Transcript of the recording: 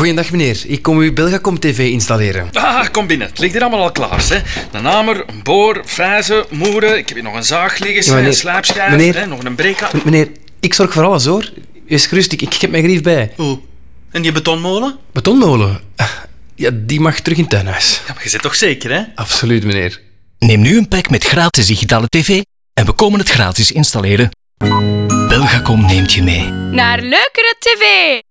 Goeiedag meneer, ik kom uw Belgacom TV installeren. Kom binnen. Het ligt hier allemaal al klaar. Hè. Een hamer, een boor, vijzen, moeren. Ik heb hier nog een zaag liggen, een slijpschijf, hè, nog een breka. Meneer, ik zorg voor alles hoor. Wees gerust, ik heb mijn grief bij. Oeh. En die betonmolen? Betonmolen? Ja, die mag terug in het tuinhuis. Ja, maar je zit toch zeker, hè? Absoluut meneer. Neem nu een pack met gratis digitale tv en we komen het gratis installeren. Belgacom neemt je mee. Naar leukere tv!